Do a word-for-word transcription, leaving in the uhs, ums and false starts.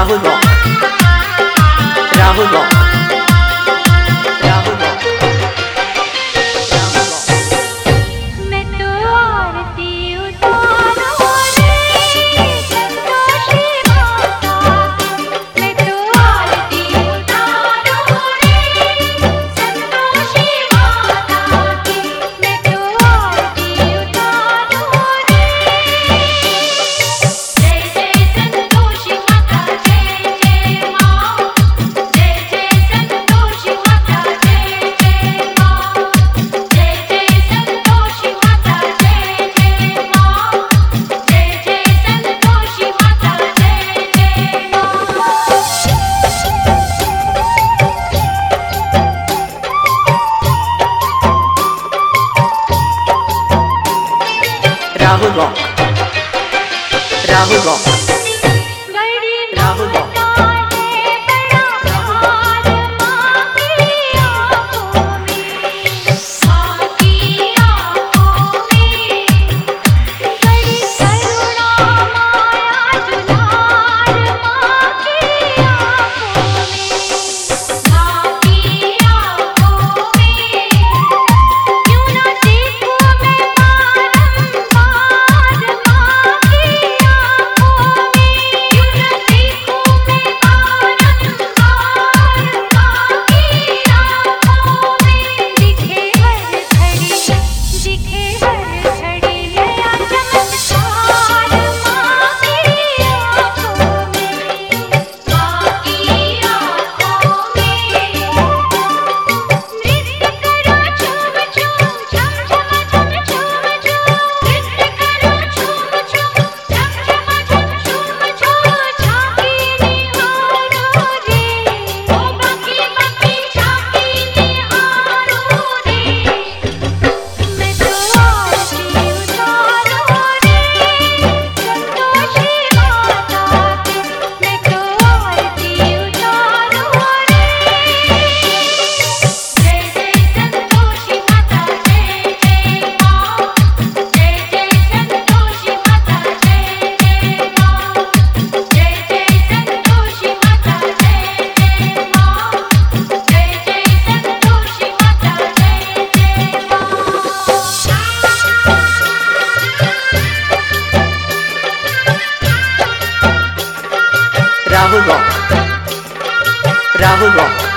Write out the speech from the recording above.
Rahul Rock, Rahul Rock, Rahul Rock, Rahul Rock. मैं तो आरती उतारूं रे संतोषी माता की। मैं तो आरती उतारूं रे संतोषी माता की। मैं तो आरती उतारूं रे। जय जय संतोषी माता जय जय माँ। जय जय संतोषी माता जय जय माँ। जय जय संतोषी माता जय जय माँ। जय जय संतोषी माता जय जय माँ। Rahul Rock, Rahul Rock, बड़ी Rahul Rock. ममता है बड़ा प्यार माँ की आँखों में। माँ की आँखों में बड़ी करुणा माया दुलार माँ की आँखों में। माँ की आँखों में क्यों ना देखूं मैं बारंबार माँ की आँखों में। क्यों ना देखूं मैं बारंबार माँ की आँखों में। दिखे हर घड़ी दिखे हर घड़ी नया चमत्कार माँ की आँखों में। माँ की आँखों में नृत्य करो झूम झूम झम झम झम झूम झूम। नृत्य करो झूम झूम झम झम झम झूम झूम। झांकी निहारो रे ओ बाकी बाकी झांकी निहारो रे। मैं तो आरती उतारूं रे संतोषी माता की। मैं तो आरती उतारूं रे। जय जय संतोषी माता जय जय माँ। जय जय संतोषी माता जय जय माँ। जय जय संतोषी माता जय जय माँ। जय जय संतोषी माता जय जय माँ। Rahul Rock, Rahul Rock,